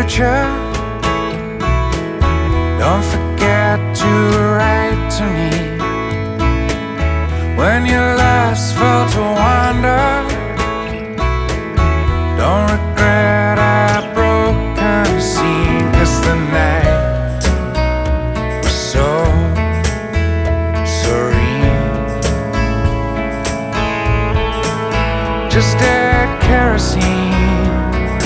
future. Don't forget to write to me when your last fell to wander. Don't regret our broken scene, 'cause the night was so serene. Just